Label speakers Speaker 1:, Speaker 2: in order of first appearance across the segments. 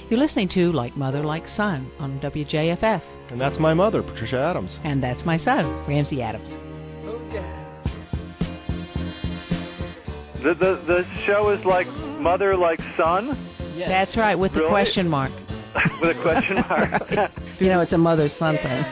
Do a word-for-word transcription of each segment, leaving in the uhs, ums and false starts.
Speaker 1: You're listening to Like Mother, Like Son on W J F F.
Speaker 2: And that's my mother, Patricia Adams.
Speaker 1: And that's my son, Ramsey Adams.
Speaker 3: The, the, the show is like Mother, Like Son?
Speaker 1: Yes. That's right, with
Speaker 3: Really?
Speaker 1: the question mark.
Speaker 3: With a question mark.
Speaker 1: You know, it's a mother-son thing.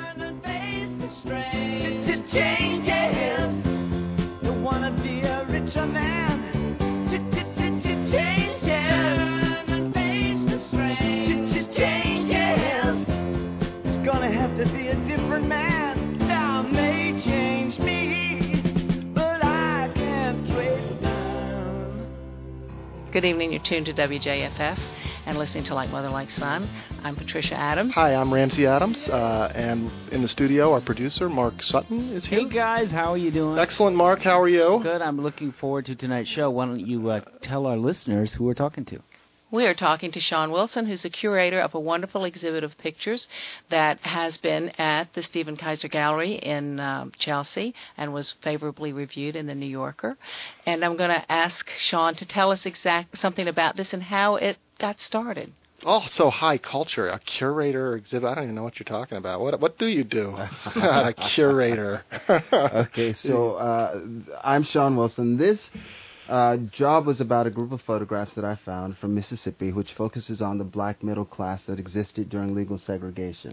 Speaker 4: To be a different man, time may change me, but I can't trace time.
Speaker 1: Good evening, you're tuned to W J F F and listening to Like Mother, Like Son. I'm Patricia Adams.
Speaker 2: Hi, I'm Ramsey Adams, uh, and in the studio, our producer, Mark Sutton, is here.
Speaker 5: Hey guys, how are you doing?
Speaker 2: Excellent, Mark, how are you?
Speaker 5: Good, I'm looking forward to tonight's show. Why don't you uh, tell our listeners who we're talking to?
Speaker 1: We are talking to Sean Wilson, who's the curator of a wonderful exhibit of pictures that has been at the Stephen Kaiser Gallery in um, Chelsea and was favorably reviewed in the New Yorker. And I'm going to ask Sean to tell us exact something about this and how it got started.
Speaker 2: Oh, so high culture, a curator exhibit. I don't even know what you're talking about. What what do you do? A curator.
Speaker 6: Okay, so uh, I'm Sean Wilson. This Uh, job was about a group of photographs that I found from Mississippi, which focuses on the black middle class that existed during legal segregation.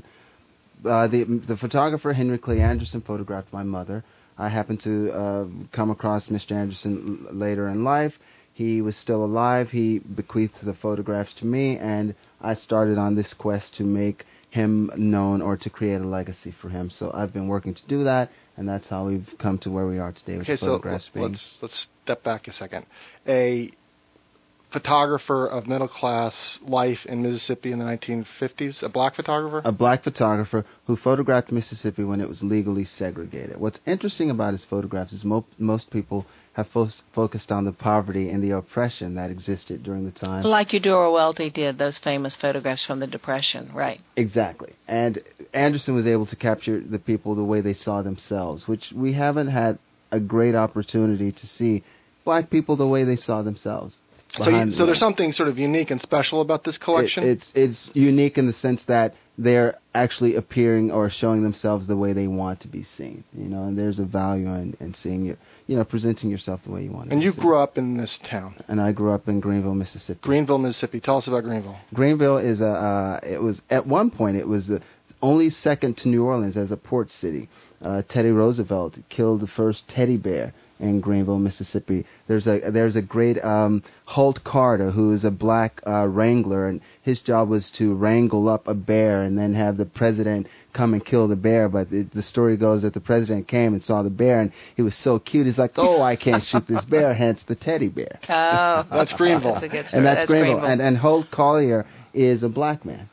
Speaker 6: Uh, the the photographer Henry Clay Anderson photographed my mother. I happened to uh, come across Mister Anderson l- later in life. He was still alive. He bequeathed the photographs to me, and I started on this quest to make him known or to create a legacy for him. So I've been working to do that, and that's how we've come to where we are today with
Speaker 2: okay,
Speaker 6: photographs
Speaker 2: so
Speaker 6: being...
Speaker 2: let's let's step back a second. A photographer of middle class life in Mississippi in the nineteen fifties, a black photographer?
Speaker 6: A black photographer who photographed Mississippi when it was legally segregated. What's interesting about his photographs is mo- most people have fo- focused on the poverty and the oppression that existed during the time.
Speaker 1: Like Eudora Welty did, those famous photographs from the Depression, right?
Speaker 6: Exactly. And Anderson was able to capture the people the way they saw themselves, which we haven't had a great opportunity to see black people the way they saw themselves.
Speaker 2: So, you, so there's something sort of unique and special about this collection?
Speaker 6: It, it's it's unique in the sense that they're actually appearing or showing themselves the way they want to be seen, you know, and there's a value in, in seeing you, you know, presenting yourself the way you want to
Speaker 2: and
Speaker 6: be
Speaker 2: you
Speaker 6: seen.
Speaker 2: grew up in this town?
Speaker 6: And I grew up in Greenville, Mississippi.
Speaker 2: Greenville, Mississippi. Tell us about Greenville.
Speaker 6: Greenville is a, uh, it was, at one point, it was the only second to New Orleans as a port city. Uh, Teddy Roosevelt killed the first teddy bear in Greenville, Mississippi. There's a there's a great um, Holt Carter who is a black uh, wrangler, and his job was to wrangle up a bear and then have the president come and kill the bear. But it, the story goes that the president came and saw the bear, and he was so cute. He's like, "Oh, I can't shoot this bear," hence the teddy bear.
Speaker 1: Oh,
Speaker 2: that's Greenville.
Speaker 1: That's a good story.
Speaker 6: And that's,
Speaker 1: that's
Speaker 6: Greenville.
Speaker 1: Greenville.
Speaker 6: And and Holt Collier is a black man.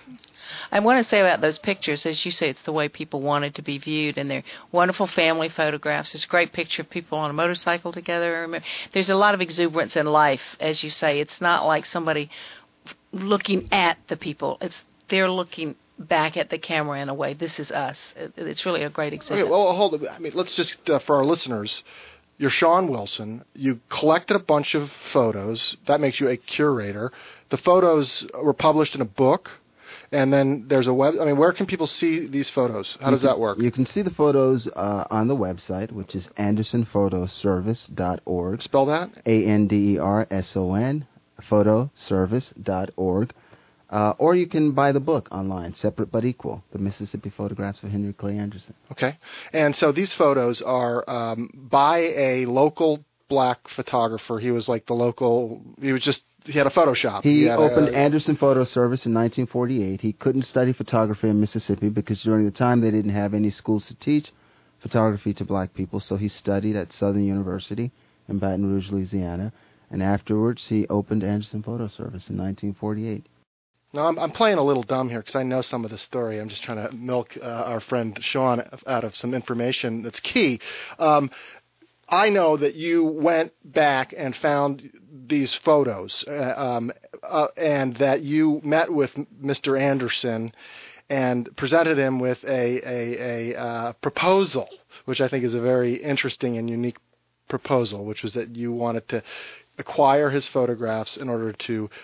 Speaker 1: I want to say about those pictures, as you say, it's the way people wanted to be viewed, and they're wonderful family photographs. There's a great picture of people on a motorcycle together. There's a lot of exuberance in life, as you say. It's not like somebody looking at the people. It's they're looking back at the camera in a way. This is us. It's really a great exhibit.
Speaker 2: Okay, well, hold on. I mean, let's just, uh, for our listeners, you're Sean Wilson. You collected a bunch of photos. That makes you a curator. The photos were published in a book. And then there's a web. I mean, where can people see these photos? How
Speaker 6: you
Speaker 2: does
Speaker 6: can,
Speaker 2: that work?
Speaker 6: You can see the photos uh, on the website, which is anderson photo service dot org.
Speaker 2: Spell that?
Speaker 6: A N D E R S O N, photo service dot org. Uh, or you can buy the book online, Separate But Equal, The Mississippi Photographs of Henry Clay Anderson.
Speaker 2: Okay. And so these photos are um, by a local black photographer. He was like the local, he was just, he had a photo shop.
Speaker 6: He,
Speaker 2: he
Speaker 6: opened
Speaker 2: a,
Speaker 6: Anderson Photo Service in nineteen forty-eight. He couldn't study photography in Mississippi because during the time they didn't have any schools to teach photography to black people, so he studied at Southern University in Baton Rouge, Louisiana, and afterwards he opened Anderson Photo Service in nineteen forty-eight.
Speaker 2: No, I'm, I'm playing a little dumb here because I know some of the story. I'm just trying to milk uh, our friend Sean out of some information that's key. Um, I know that you went back and found these photos uh, um, uh, and that you met with Mister Anderson and presented him with a, a, a uh, proposal, which I think is a very interesting and unique proposal, which was that you wanted to acquire his photographs in order to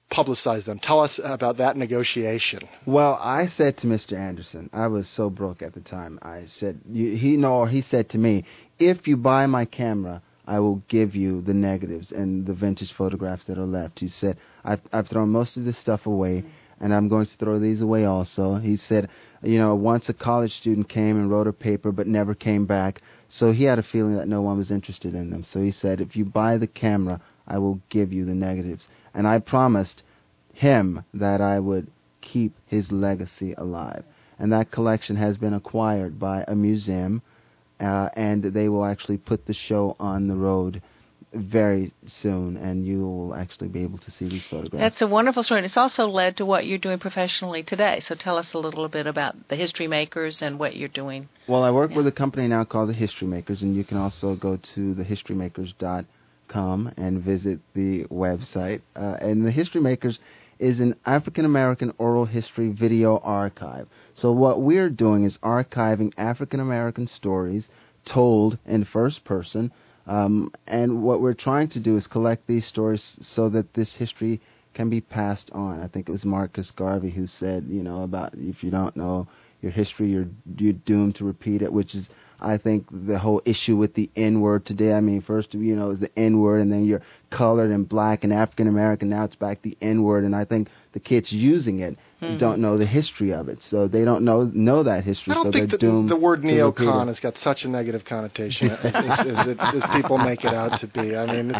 Speaker 2: publicize them. Tell us about that negotiation.
Speaker 6: Well, I said to Mister Anderson, I was so broke at the time. I said, you, he no, he said to me, if you buy my camera, I will give you the negatives and the vintage photographs that are left. He said, I've, I've thrown most of this stuff away, and I'm going to throw these away also. He said, you know, once a college student came and wrote a paper but never came back, so he had a feeling that no one was interested in them. So he said, if you buy the camera, I will give you the negatives. And I promised him that I would keep his legacy alive. And that collection has been acquired by a museum, uh, and they will actually put the show on the road very soon, and you will actually be able to see these photographs.
Speaker 1: That's a wonderful story, and it's also led to what you're doing professionally today. So tell us a little bit about the History Makers and what you're doing.
Speaker 6: Well, I work
Speaker 1: Yeah.
Speaker 6: with a company now called the History Makers, and you can also go to the history makers dot com and visit the website. Uh, and the History Makers is an African-American oral history video archive. So what we're doing is archiving African-American stories told in first person, um, and what we're trying to do is collect these stories so that this history can be passed on. I think it was Marcus Garvey who said, you know, about if you don't know your history, you're you're doomed to repeat it, which is, I think, the whole issue with the N-word today. I mean, first, you know, it was the N-word, and then you're colored and black and African-American. Now it's back the N-word, and I think the kids using it mm-hmm. don't know the history of it. So they don't know know that history,
Speaker 2: I don't
Speaker 6: so
Speaker 2: think
Speaker 6: they're
Speaker 2: that
Speaker 6: doomed
Speaker 2: the word
Speaker 6: to repeat
Speaker 2: neocon
Speaker 6: it.
Speaker 2: has got such a negative connotation as, as, it, as people make it out to be. I mean,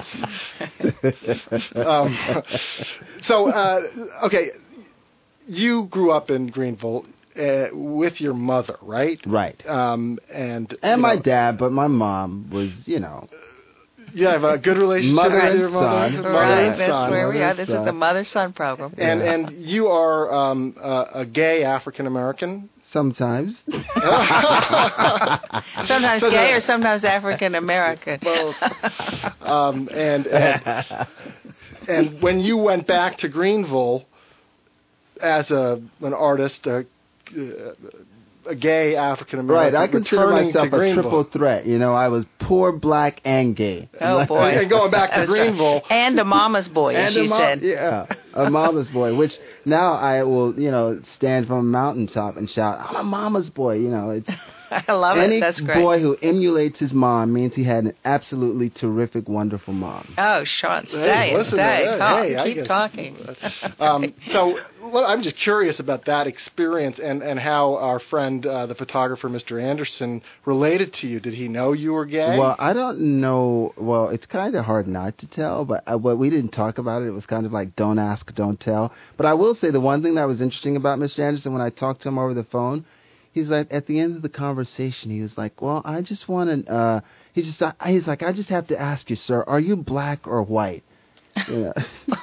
Speaker 2: it's... um, so, uh, okay, you grew up in Greenville. Uh, with your mother, right?
Speaker 6: Right.
Speaker 2: Um, and
Speaker 6: and my
Speaker 2: know,
Speaker 6: dad, but my mom was, you know...
Speaker 2: You have a good relationship
Speaker 6: mother
Speaker 2: with
Speaker 6: and
Speaker 2: your mother?
Speaker 6: son.
Speaker 2: Mother
Speaker 1: Right,
Speaker 2: and
Speaker 1: that's
Speaker 2: son.
Speaker 1: where we
Speaker 6: Mother
Speaker 1: are.
Speaker 6: and
Speaker 1: This is
Speaker 6: son.
Speaker 1: the mother-son program.
Speaker 2: And
Speaker 6: Yeah.
Speaker 2: and you are um, a, a gay African-American?
Speaker 6: Sometimes.
Speaker 1: Sometimes
Speaker 2: So
Speaker 1: gay
Speaker 2: the-
Speaker 1: or sometimes African-American.
Speaker 2: Both. um, and, and, and when you went back to Greenville as a an artist, a, a gay African-American,
Speaker 6: Right, I consider
Speaker 2: returning
Speaker 6: myself
Speaker 2: to
Speaker 6: a
Speaker 2: Greenville.
Speaker 6: triple threat. You know, I was poor, black, and gay.
Speaker 1: Oh, boy.
Speaker 2: And going back to
Speaker 1: That was right.
Speaker 2: Greenville.
Speaker 1: And a mama's boy, as
Speaker 6: And
Speaker 1: you
Speaker 6: a mom-
Speaker 1: said.
Speaker 6: Yeah, a mama's boy, which now I will, you know, stand from a mountaintop and shout, I'm a mama's boy. You know, it's
Speaker 1: I love
Speaker 6: any
Speaker 1: it. That's great.
Speaker 6: boy who emulates his mom means he had an absolutely terrific, wonderful mom.
Speaker 1: Oh, Sean, stay
Speaker 2: Hey,
Speaker 1: and
Speaker 2: listen to
Speaker 1: stay.
Speaker 2: that.
Speaker 1: Talk.
Speaker 2: Hey, I
Speaker 1: Keep
Speaker 2: guess-
Speaker 1: talking.
Speaker 2: Um, so well, I'm just curious about that experience and, and how our friend, uh, the photographer, Mister Anderson, related to you. Did he know you were gay?
Speaker 6: Well, I don't know. Well, it's kind of hard not to tell, but uh, well, we didn't talk about it. It was kind of like don't ask, don't tell. But I will say the one thing that was interesting about Mister Anderson when I talked to him over the phone, he's like, at the end of the conversation, he was like, well, I just want to, uh, he just, uh, he's like, I just have to ask you, sir, are you black or white? Yeah.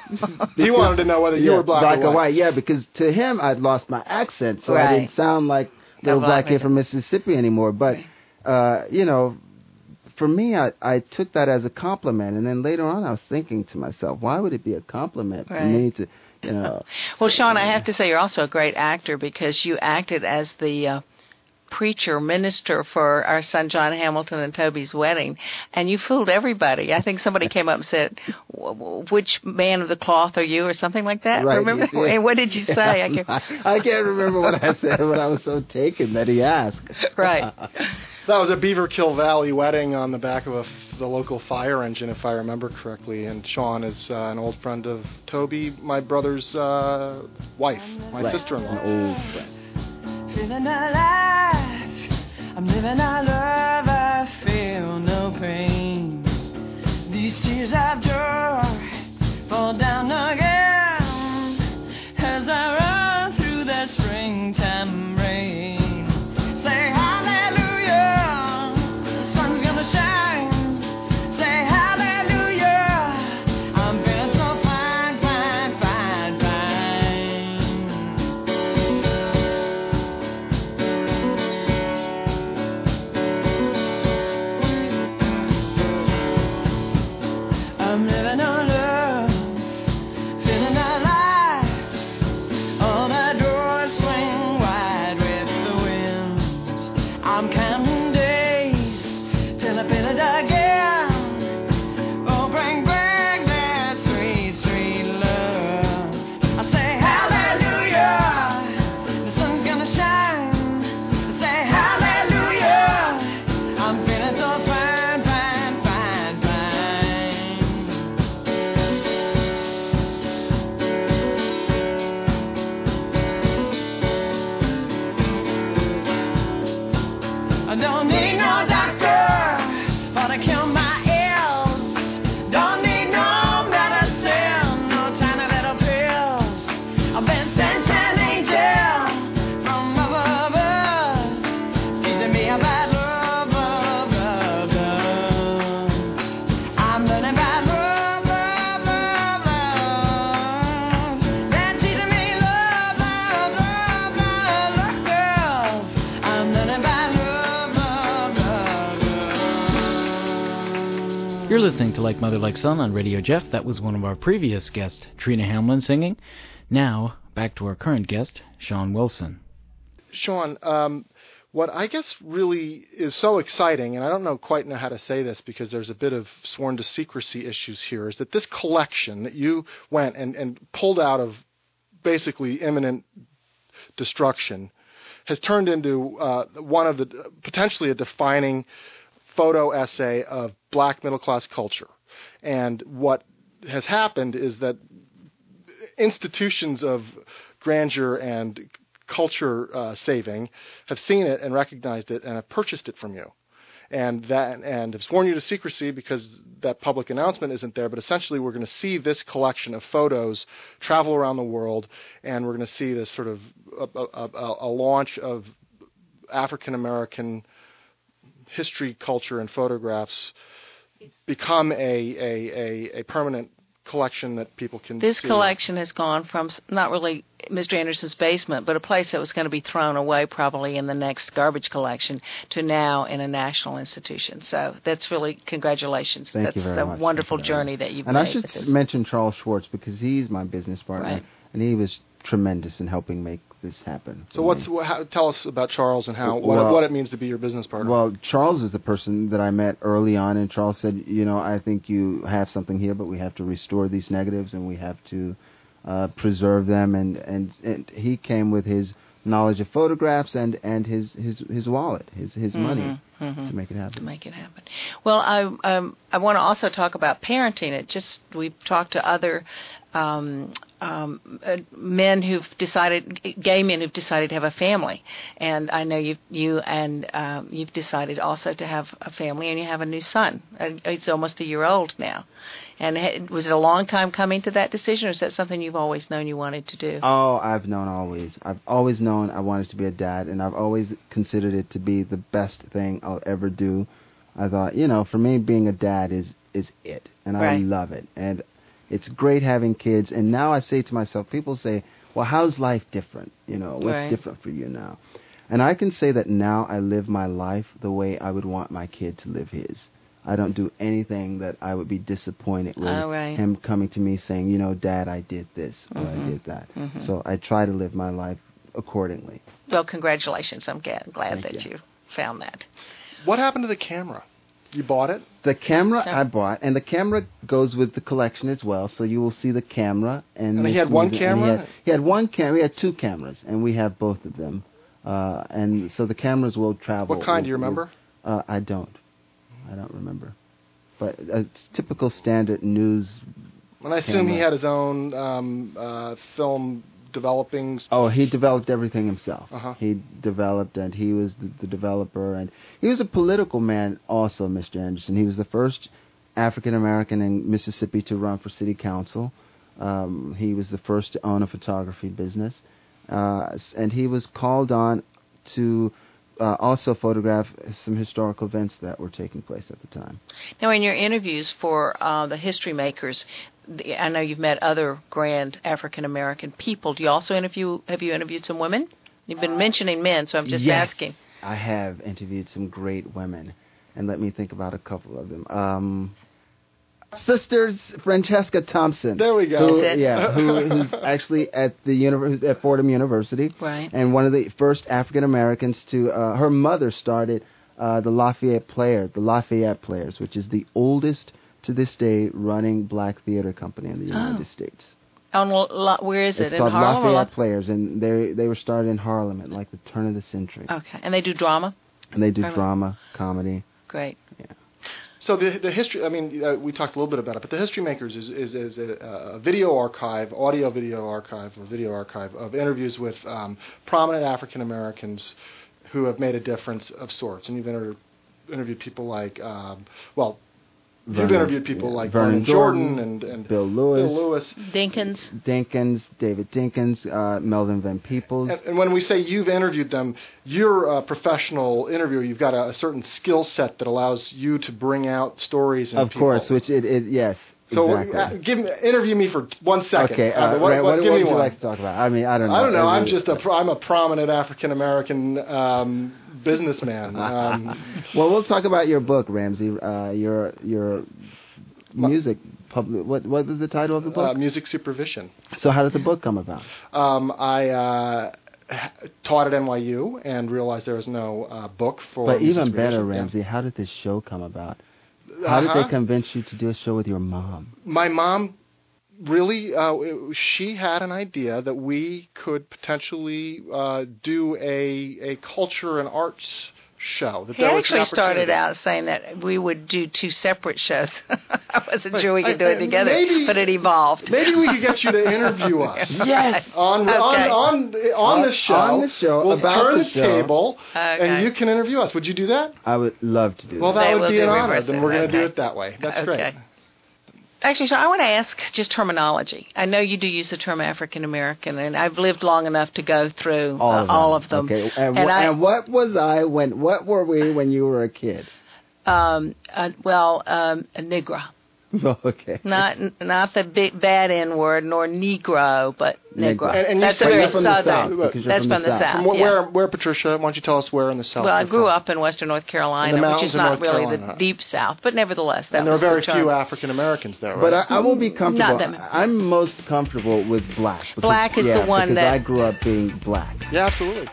Speaker 2: He wanted to know whether you
Speaker 6: Yeah,
Speaker 2: were black,
Speaker 6: black
Speaker 2: or white.
Speaker 6: Yeah, because to him, I'd lost my accent, so I
Speaker 1: Right.
Speaker 6: didn't sound like little
Speaker 1: A
Speaker 6: black
Speaker 1: black
Speaker 6: kid from Mississippi anymore. But, uh, you know, for me, I, I took that as a compliment, and then later on, I was thinking to myself, why would it be a compliment for
Speaker 1: Right.
Speaker 6: me to, you know?
Speaker 1: Well, Sean, I have to say you're also a great actor because you acted as the uh, preacher, minister for our son John Hamilton and Toby's wedding, and you fooled everybody. I think somebody came up and said, "W- w- which man of the cloth are you?" or something like that.
Speaker 6: Right,
Speaker 1: Remember?
Speaker 6: yeah.
Speaker 1: And what did you say? I can't...
Speaker 6: I can't remember what I said, but I was so taken that he asked.
Speaker 1: Right.
Speaker 2: That was a Beaverkill Valley wedding on the back of a, the local fire engine, if I remember correctly. And Sean is uh, an old friend of Toby, my brother's uh, wife, my
Speaker 6: Right.
Speaker 2: sister-in-law.
Speaker 6: An old friend.
Speaker 4: Feeling alive, I'm living our love, I feel no pain. These tears of joy fall down again as I run through that springtime rain. Say hallelujah, the sun's gonna shine. Say hallelujah, I'm feeling so fine, fine, fine, fine. I'm
Speaker 5: You're listening to Like Mother, Like Son on Radio Jeff. That was one of our previous guests, Trina Hamlin, singing. Now, back to our current guest, Sean Wilson.
Speaker 2: Sean, um, what I guess really is so exciting, and I don't know quite know how to say this because there's a bit of sworn to secrecy issues here, is that this collection that you went and, and pulled out of basically imminent destruction has turned into uh, one of the potentially a defining photo essay of black middle class culture. And what has happened is that institutions of grandeur and culture uh, saving have seen it and recognized it and have purchased it from you. And that and have sworn you to secrecy because that public announcement isn't there. But essentially, we're going to see this collection of photos travel around the world, and we're going to see this sort of a, a, a launch of African American history, culture, and photographs become a a, a, a permanent collection that people can
Speaker 1: This
Speaker 2: see.
Speaker 1: collection has gone from s- not really Mister Anderson's basement, but a place that was going to be thrown away probably in the next garbage collection, to now in a national institution. So that's really congratulations.
Speaker 6: Thank
Speaker 1: that's
Speaker 6: you very
Speaker 1: the
Speaker 6: much.
Speaker 1: wonderful
Speaker 6: Thank you very
Speaker 1: journey
Speaker 6: much.
Speaker 1: that you've
Speaker 6: And
Speaker 1: made.
Speaker 6: I should
Speaker 1: with
Speaker 6: s-
Speaker 1: this.
Speaker 6: mention Charles Schwartz because he's my business partner,
Speaker 1: Right.
Speaker 6: and he was tremendous in helping make this happen.
Speaker 2: So what's wh- how, tell us about Charles and how what,
Speaker 6: Well-
Speaker 2: what it means to be your business partner.
Speaker 6: Well, Charles is the person that I met early on, and Charles said, you know, I think you have something here, but we have to restore these negatives, and we have to uh, preserve them. And, and, and he came with his knowledge of photographs and, and his, his, his wallet, his, his money
Speaker 1: mhm.
Speaker 6: to make it
Speaker 1: to
Speaker 6: happen.
Speaker 1: make it happen. Well, I um, I want to also talk about parenting. It just we've talked to other um, um, uh, men who've decided, gay men who've decided to have a family, and I know you you and um, you've decided also to have a family, and you have a new son. Uh, He's almost a year old now. And ha- was it a long time coming to that decision, or is that something you've always known you wanted to do?
Speaker 6: Oh, I've known always. I've always known I wanted to be a dad, and I've always considered it to be the best thing I'll ever do. I thought, you know, for me, being a dad is is it, and I
Speaker 1: Right.
Speaker 6: love it. And it's great having kids. And now I say to myself, people say, well, how's life different? You know, what's
Speaker 1: Right.
Speaker 6: different for you now? And I can say that now I live my life the way I would want my kid to live his. I don't do anything that I would be disappointed with
Speaker 1: Oh, right.
Speaker 6: him coming to me saying, you know, Dad, I did this or I did that. So I try to live my life accordingly.
Speaker 1: Well, congratulations. I'm glad, glad
Speaker 6: Thank
Speaker 1: that
Speaker 6: you.
Speaker 1: you found that.
Speaker 2: What happened to the camera? You bought it?
Speaker 6: The camera
Speaker 1: Yeah.
Speaker 6: I bought, and the camera goes with the collection as well. So you will see the camera. And,
Speaker 2: And he
Speaker 6: Miss
Speaker 2: had one
Speaker 6: Music- and
Speaker 2: camera?
Speaker 6: He had, he had one camera. He had two cameras, and we have both of them. Uh, and so the cameras will travel.
Speaker 2: What kind,
Speaker 6: with-
Speaker 2: do you remember?
Speaker 6: with- uh, I don't. I don't remember. But a typical standard news.
Speaker 2: And I assume he
Speaker 6: Camera.
Speaker 2: had his own um, uh, film developing.
Speaker 6: Oh, he developed everything himself.
Speaker 2: Uh-huh.
Speaker 6: He developed, and he was the, the developer, and he was a political man also, Mister Anderson. He was the first African American in Mississippi to run for city council. Um, he was the first to own a photography business, uh, s- and he was called on to uh, also photograph some historical events that were taking place at the time.
Speaker 1: Now, in your interviews for uh, the history makers, the, I know you've met other grand African American people. Do you also interview? Have you interviewed some women? You've been mentioning men, so I'm just
Speaker 6: yes,
Speaker 1: asking.
Speaker 6: I have interviewed some great women, and let me think about a couple of them. Um, Sisters Francesca Thompson.
Speaker 2: There we go.
Speaker 6: Who,
Speaker 1: That's it.
Speaker 6: yeah, who, who's actually at the univer- at Fordham University,
Speaker 1: Right.
Speaker 6: and one of the first African Americans to. Uh, her mother started uh, the Lafayette Player, the Lafayette Players, which is the oldest to this day running black theater company in the United
Speaker 1: Oh.
Speaker 6: States.
Speaker 1: On lo- where is it?
Speaker 6: It's
Speaker 1: In
Speaker 6: called
Speaker 1: Harlem? or
Speaker 6: Lafayette
Speaker 1: La-
Speaker 6: Players, and they they were started in Harlem at like the turn of the century.
Speaker 1: Okay, and they do drama.
Speaker 6: And they do
Speaker 1: Harlem.
Speaker 6: drama, comedy.
Speaker 1: Great.
Speaker 2: So the the history. I mean, uh, we talked a little bit about it, but the History Makers is is, is a, a video archive, audio video archive, or video archive of interviews with um, prominent African Americans who have made a difference of sorts. And you've inter- interviewed people like, um, well, you've
Speaker 6: Vernon-
Speaker 2: interviewed people
Speaker 6: yeah,
Speaker 2: like
Speaker 6: Vernon
Speaker 2: Vernon Jordan,
Speaker 6: Jordan,
Speaker 2: and, and
Speaker 6: Bill Lewis.
Speaker 2: Bill Lewis.
Speaker 1: Dinkins.
Speaker 6: Dinkins, David Dinkins, uh, Melvin Van Peebles.
Speaker 2: And, and when we say you've interviewed them, you're a professional interviewer. You've got a, a certain skill set that allows you to bring out stories. In
Speaker 6: of
Speaker 2: people.
Speaker 6: course, which it, it yes,
Speaker 2: So
Speaker 6: exactly.
Speaker 2: uh, give me, interview me for one second.
Speaker 6: okay,
Speaker 2: Uh,
Speaker 6: uh,
Speaker 2: what,
Speaker 6: Ray,
Speaker 2: what,
Speaker 6: what,
Speaker 2: give
Speaker 6: what
Speaker 2: me
Speaker 6: would you
Speaker 2: one.
Speaker 6: like to talk about? I mean, I don't know.
Speaker 2: I don't know. I'm
Speaker 6: Everybody-
Speaker 2: just a pro- I'm a prominent African American um, businessman. Um,
Speaker 6: Well, we'll talk about your book, Ramsey. Uh, your your music. Public. What What was the title of the book?
Speaker 2: Uh, music supervision.
Speaker 6: So how did the book come about?
Speaker 2: Um, I uh, taught at N Y U and realized there was no uh, book for.
Speaker 6: But
Speaker 2: music
Speaker 6: even better,
Speaker 2: supervision.
Speaker 6: Ramsey,
Speaker 2: Yeah.
Speaker 6: how did this show come about? How did
Speaker 2: Uh-huh.
Speaker 6: they convince you to do a show with your mom?
Speaker 2: My mom really, uh, she had an idea that we could potentially uh, do a a culture and arts show. That
Speaker 1: He
Speaker 2: there was an
Speaker 1: actually started
Speaker 2: opportunity.
Speaker 1: out saying that we would do two separate shows. I wasn't
Speaker 2: Wait,
Speaker 1: sure we could
Speaker 2: I-
Speaker 1: do it
Speaker 2: I-
Speaker 1: together,
Speaker 2: maybe-
Speaker 1: but it evolved.
Speaker 2: Maybe we could get you to interview us.
Speaker 6: Yes.
Speaker 2: On,
Speaker 1: Okay.
Speaker 2: on on on
Speaker 6: On-
Speaker 2: the show.
Speaker 6: on the show,
Speaker 2: we'll
Speaker 6: about
Speaker 2: turn
Speaker 6: the
Speaker 2: the,
Speaker 6: show.
Speaker 2: table,
Speaker 1: Okay.
Speaker 2: and you can interview us. Would you do that?
Speaker 6: I would love to do
Speaker 2: Well,
Speaker 6: that.
Speaker 2: that
Speaker 1: They
Speaker 2: would
Speaker 1: will
Speaker 2: be
Speaker 1: do
Speaker 2: an honor.
Speaker 1: reverse
Speaker 2: Then
Speaker 1: it.
Speaker 2: we're going to do
Speaker 1: Okay.
Speaker 2: it that way. That's
Speaker 1: Okay.
Speaker 2: great.
Speaker 1: Actually, so I want to ask just terminology. I know you do use the term African American, and I've lived long enough to go through
Speaker 6: all
Speaker 1: uh,
Speaker 6: of them.
Speaker 1: all of them.
Speaker 6: Okay. And,
Speaker 1: And
Speaker 6: wh-
Speaker 1: I-
Speaker 6: and what was I when? What were we when you were a kid?
Speaker 1: Um, uh, well, um, a Negro.
Speaker 6: Okay.
Speaker 1: Not not the big bad N word, nor Negro, but
Speaker 6: Negro.
Speaker 1: Negro.
Speaker 2: And- and you
Speaker 1: That's a
Speaker 2: say
Speaker 1: very
Speaker 2: you're
Speaker 6: from the
Speaker 1: southern.
Speaker 6: South, because you're
Speaker 1: That's
Speaker 6: from the
Speaker 1: from the
Speaker 6: South.
Speaker 1: South.
Speaker 2: From where,
Speaker 1: yeah.
Speaker 2: where, where, Patricia? Why don't you tell us where in the South?
Speaker 1: Well, I
Speaker 2: you're
Speaker 1: grew
Speaker 2: from?
Speaker 1: up in western North Carolina,
Speaker 2: In the
Speaker 1: which is
Speaker 2: mountains of
Speaker 1: not
Speaker 2: North
Speaker 1: really
Speaker 2: Carolina.
Speaker 1: the deep South, but nevertheless, that
Speaker 2: And there are
Speaker 1: was
Speaker 2: very
Speaker 1: the term.
Speaker 2: few African Americans there, right?
Speaker 6: But I, I will be comfortable.
Speaker 1: Not that many.
Speaker 6: I'm most comfortable with black. Because,
Speaker 1: Black is
Speaker 6: yeah,
Speaker 1: the one
Speaker 6: because
Speaker 1: that-
Speaker 6: I grew up being black.
Speaker 2: yeah, absolutely.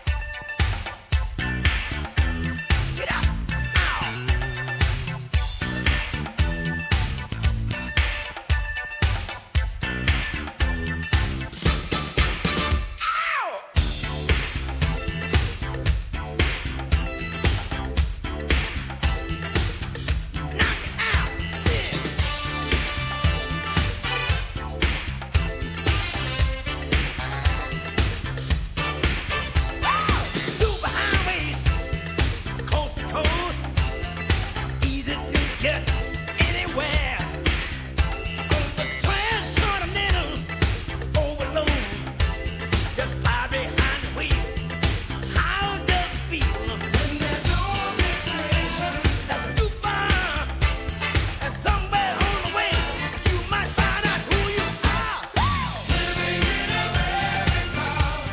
Speaker 4: Superhighways, coast to coast, easy to get anywhere. On the transcontinental overload, just fly behind the wheel. How does it feel when there's no restrictions? That's super. And somewhere on the way, you might find out who you are. Living in America.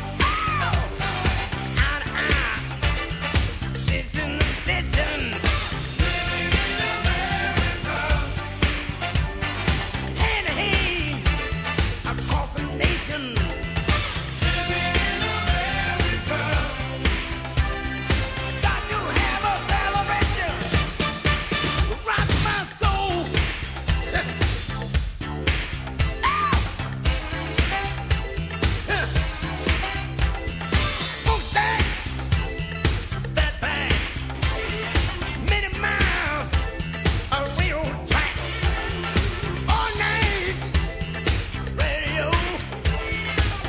Speaker 4: Out of eye, station to station. Living in America. Hand to hand, across the nation. Living in America. Got to have a celebration. Rock my soul. Smokestack. That bang. Many miles of railroad track. All night radio.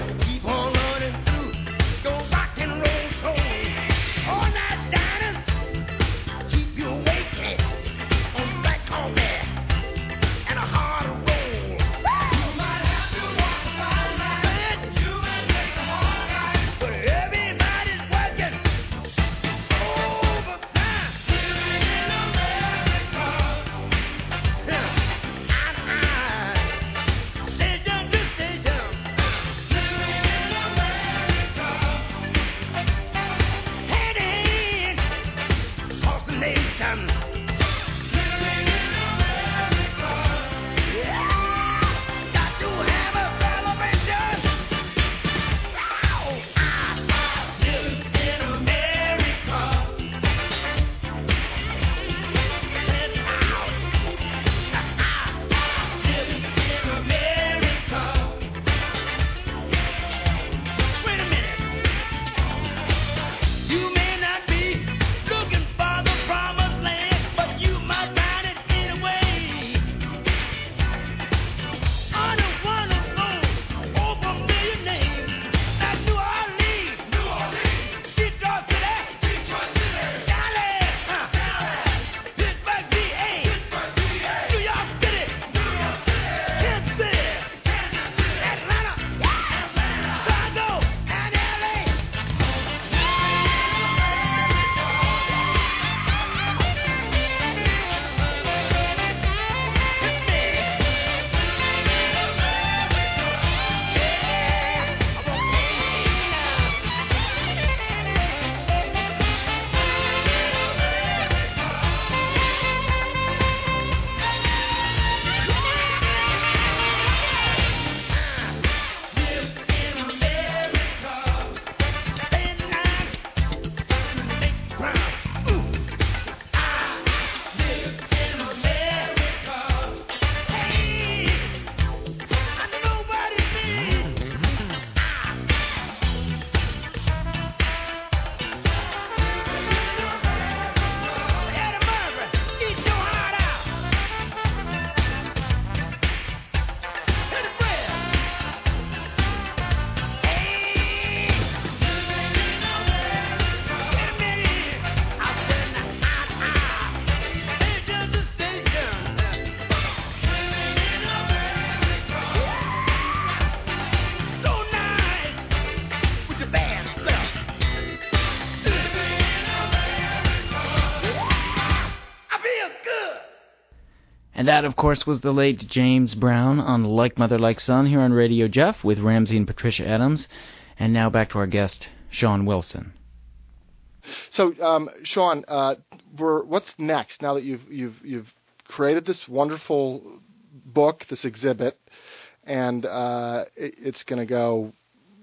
Speaker 5: And that, of course, was the late James Brown on Like Mother, Like Son here on Radio Jeff with Ramsey and Patricia Adams. And now back to our guest, Sean Wilson.
Speaker 2: So, um, Sean, uh, we're, what's next now that you've you've you've created this wonderful book, this exhibit, and uh, it, it's going to go.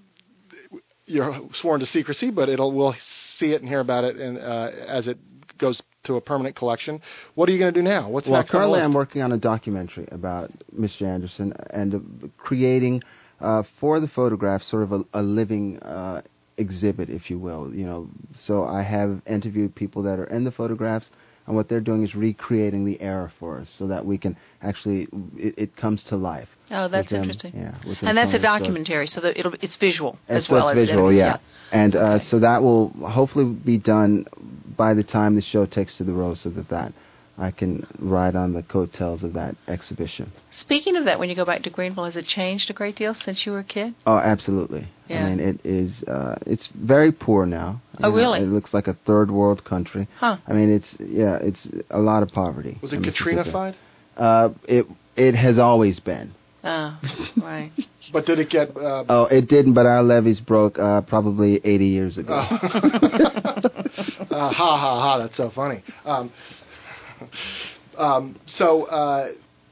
Speaker 2: You're sworn to secrecy, but it'll we'll see it and hear about it, and uh, as it goes to a permanent collection. What are you going to do now? What's
Speaker 6: well,
Speaker 2: next? Well,
Speaker 6: currently I'm working on a documentary about Mister Anderson and uh, creating uh, for the photographs sort of a, a living uh, exhibit, if you will. You know, so I have interviewed people that are in the photographs, and what they're doing is recreating the era for us, so that we can actually it, it comes to life.
Speaker 1: Oh, that's
Speaker 6: them,
Speaker 1: interesting.
Speaker 6: Yeah,
Speaker 1: and that's a documentary, so that it'll it's visual
Speaker 6: it's
Speaker 1: as well as
Speaker 6: visual, yeah. yeah. And uh,
Speaker 1: okay.
Speaker 6: so that will hopefully be done by the time the show takes to the road, so that that I can ride on the coattails of that exhibition.
Speaker 1: Speaking of that, when you go back to Greenville, has it changed a great deal since you were a kid?
Speaker 6: Oh, absolutely.
Speaker 1: Yeah.
Speaker 6: I mean, it is. Uh, it's very poor now.
Speaker 1: Oh,
Speaker 6: you know,
Speaker 1: really?
Speaker 6: It looks like a third world country.
Speaker 1: Huh.
Speaker 6: I mean, it's yeah, it's a lot of poverty.
Speaker 2: Was it Katrina-fied?
Speaker 6: Uh, it it has always been.
Speaker 1: Oh, right.
Speaker 2: But did it get... Uh,
Speaker 6: oh, it didn't, but our levees broke uh, probably eighty years ago.
Speaker 2: Oh. uh, ha, ha, ha, that's so funny. Um, um, so uh,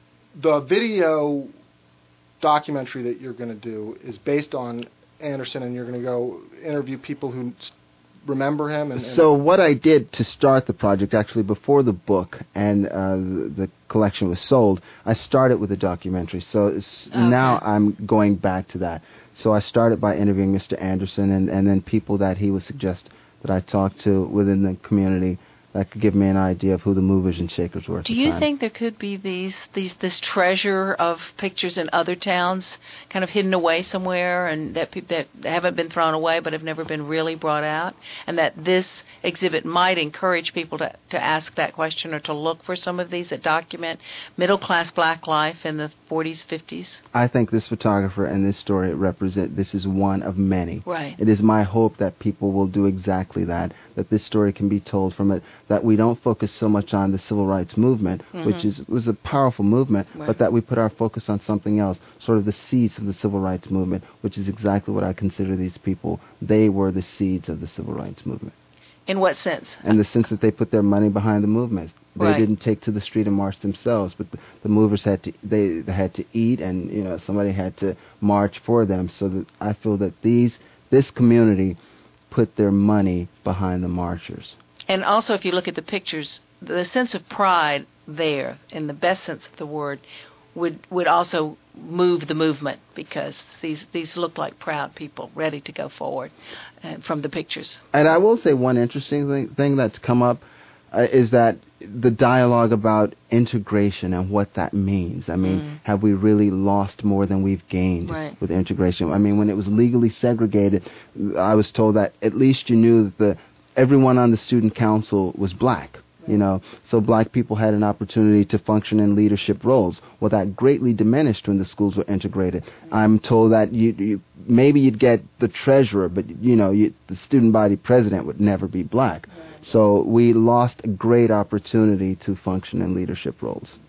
Speaker 2: the video documentary that you're going to do is based on Anderson, and you're going to go interview people who remember him. And, and
Speaker 6: so what I did to start the project, actually before the book and uh, the, the collection was sold, I started with a documentary. So it's,
Speaker 1: okay.
Speaker 6: now I'm going back to that. So I started by interviewing Mister Anderson and, and then people that he would suggest that I talk to within the community that could give me an idea of who the movers and shakers were at
Speaker 1: Do
Speaker 6: the
Speaker 1: you
Speaker 6: time.
Speaker 1: think there could be these, these this treasure of pictures in other towns kind of hidden away somewhere, and that people that haven't been thrown away but have never been really brought out, and that this exhibit might encourage people to, to ask that question or to look for some of these that document middle-class black life in the forties, fifties?
Speaker 6: I think this photographer and this story represent, this is one of many.
Speaker 1: Right.
Speaker 6: It is my hope that people will do exactly that, that this story can be told from it, that we don't focus so much on the civil rights movement, mm-hmm. which is was a powerful movement,
Speaker 1: right.
Speaker 6: but that we put our focus on something else, sort of the seeds of the civil rights movement, which is exactly what I consider these people. They were the seeds of the civil rights movement.
Speaker 1: In what sense?
Speaker 6: In the sense that they put their money behind the movement. They
Speaker 1: right.
Speaker 6: didn't take to the street and march themselves, but the, the movers had to they, they had to eat, and you know somebody had to march for them. So that I feel that these this community put their money behind the marchers.
Speaker 1: And also, if you look at the pictures, the sense of pride there, in the best sense of the word, would would also move the movement, because these these look like proud people ready to go forward uh, from the pictures.
Speaker 6: And I will say one interesting thing, thing that's come up uh, is that the dialogue about integration and what that means. I mean, mm. have we really lost more than we've gained
Speaker 1: right.
Speaker 6: with integration? I mean, when it was legally segregated, I was told that at least you knew that the everyone on the student council was black, you know, so black people had an opportunity to function in leadership roles. Well, that greatly diminished when the schools were integrated. I'm told that you, you maybe you'd get the treasurer, but, you know, you, the student body president would never be black. So we lost a great opportunity to function in leadership roles.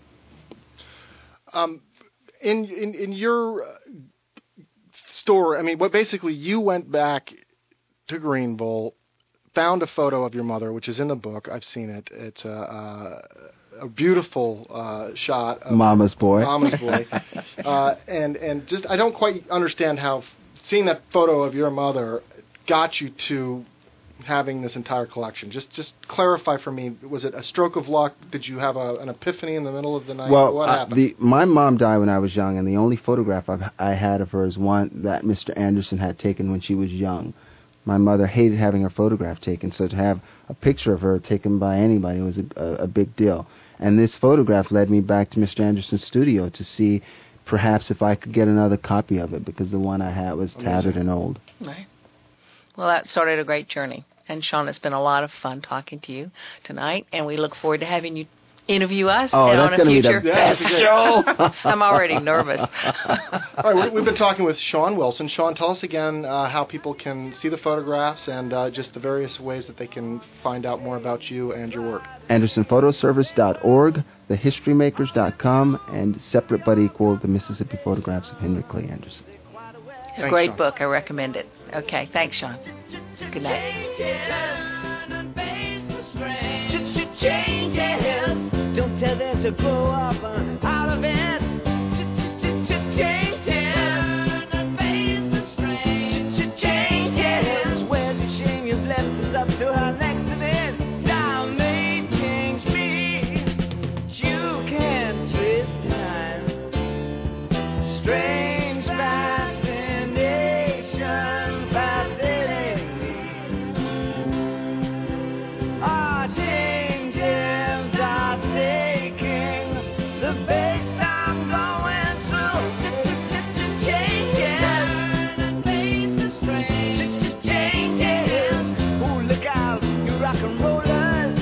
Speaker 2: Um, in, in, in your story, I mean, what basically you went back to Greenville, found a photo of your mother, which is in the book. I've seen it. It's a, uh, a beautiful uh, shot of
Speaker 6: Mama's boy.
Speaker 2: Mama's boy. uh, and and just I don't quite understand how seeing that photo of your mother got you to having this entire collection. Just just clarify for me. Was it a stroke of luck? Did you have a, an epiphany in the middle of the night?
Speaker 6: Well,
Speaker 2: what
Speaker 6: uh,
Speaker 2: happened?
Speaker 6: the, my mom died when I was young, and the only photograph I've, I had of her is one that Mister Anderson had taken when she was young. My mother hated having her photograph taken, so to have a picture of her taken by anybody was a, a, a big deal. And this photograph led me back to Mister Anderson's studio to see perhaps if I could get another copy of it, because the one I had was tattered and old.
Speaker 1: Right. Well, that started a great journey. And Sean, it's been a lot of fun talking to you tonight, and we look forward to having you interview us
Speaker 6: Oh,
Speaker 1: on
Speaker 6: that's
Speaker 1: a
Speaker 6: gonna be
Speaker 1: future
Speaker 6: the
Speaker 2: best.
Speaker 1: show. I'm already nervous.
Speaker 2: All right, we- we've been talking with Sean Wilson. Sean, tell us again uh, how people can see the photographs and uh, just the various ways that they can find out more about you and your work.
Speaker 6: Anderson Photo Service dot org, the history makers dot com, and separate but equal, the Mississippi Photographs of Henry Clay Anderson.
Speaker 1: A
Speaker 2: Thanks,
Speaker 1: great
Speaker 2: Sean.
Speaker 1: book. I recommend it. Okay. Thanks, Sean. Good night.
Speaker 4: Changes. Don't tell them to grow up uh, out of it. Changes. Changes. Where's your shame? You've left us up to her next to it. Time may change me. You can't twist time. Strange fascination fascinating me. Our changes are taking the base I'm going through. Changes. Changes. Ooh, look out, you rock and rollers.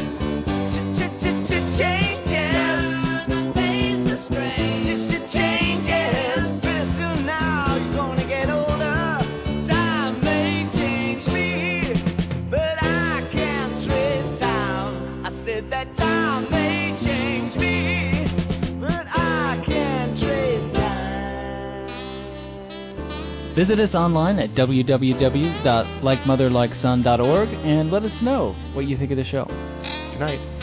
Speaker 4: Changes. Changes. Pretty soon now you're gonna get older. Time may change me, but I can't trace time. I said that time may change me, but I can't trace time.
Speaker 5: Visit us online at w w w dot like mother like son dot org and let us know what you think of the show.
Speaker 2: Good night.